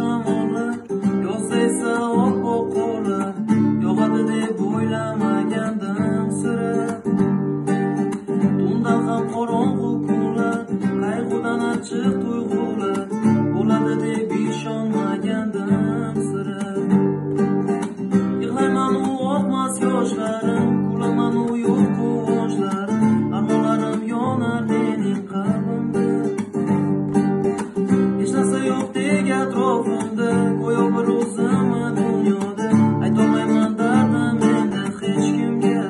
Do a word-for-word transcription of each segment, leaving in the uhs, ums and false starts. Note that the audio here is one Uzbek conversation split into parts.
shamollar, yozda esa oppoq qorlar yog'adi deb o'ylamagandim sira. Tundan ham qorong'u kunlar, qayg'udan achchiq tuyg'ular bo'ladi deb ishonmagandim sira. Yig'layman u oqmas yoshlarim, kulaman u yo'q quvonchlarim, armonlarim yonar mening qalbimda. Hech narsa yo'qdek atrofimda, go'yo bir o'zimmi dunyoda, aytolmayman dardim endi hech kimga.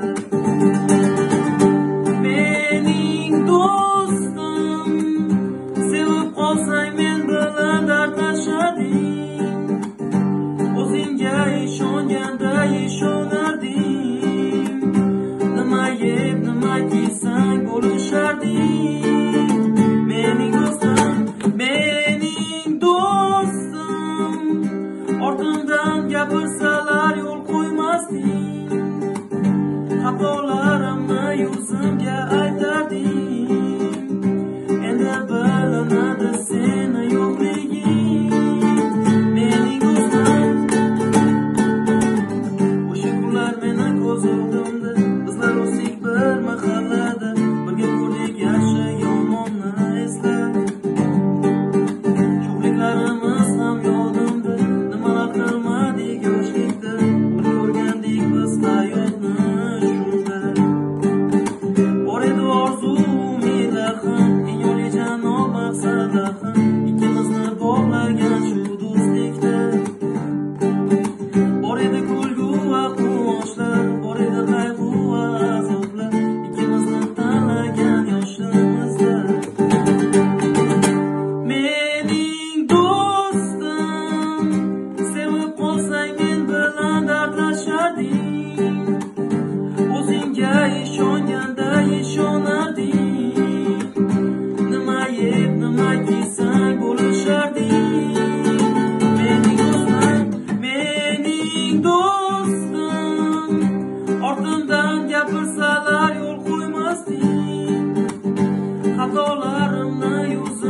Mening do'stim, sevib qolsang men bilan dardlashading, o'zingga ishonganda ishonarding, nima yeb nima kiysang bo'lisharding. Mening do'stim, mening do'stim, ortimdan gapirsalar yo'l qo'ymasding, xatolarimni yuzimga aytarding, endi bilinadi seni yo'qliging. Mening do'stim, o'sha kunlar meni ko'z oldimda, bizlar o'sdik bir mahallada, birga ko'rdik yaxshi yomonni eslab. Sho'xliklarimiz ham yodimda, nimalar qilmadik yoshlikda, bir ko'rgandik biz hayotni shunda. Bor edi orzu umidlar ham, eng olijanob maqsadlar ham, ikkimizni bog'lagan shu do'stlikda. Bor edi kulgu va quvonchlar, bor edi qayg'u va azoblar, ikkimizni tanlagan yoshligimizda. Mening do'stim, sevib qolsang men bilan dardlasharding, o'zingga ishonganda ishonarding, nima yeb nima kiysang bo'lisharding. Mening do'stim, mening do'stim, ortimdan gapirsalar yo'l qo'ymasding, xatolarimni yuz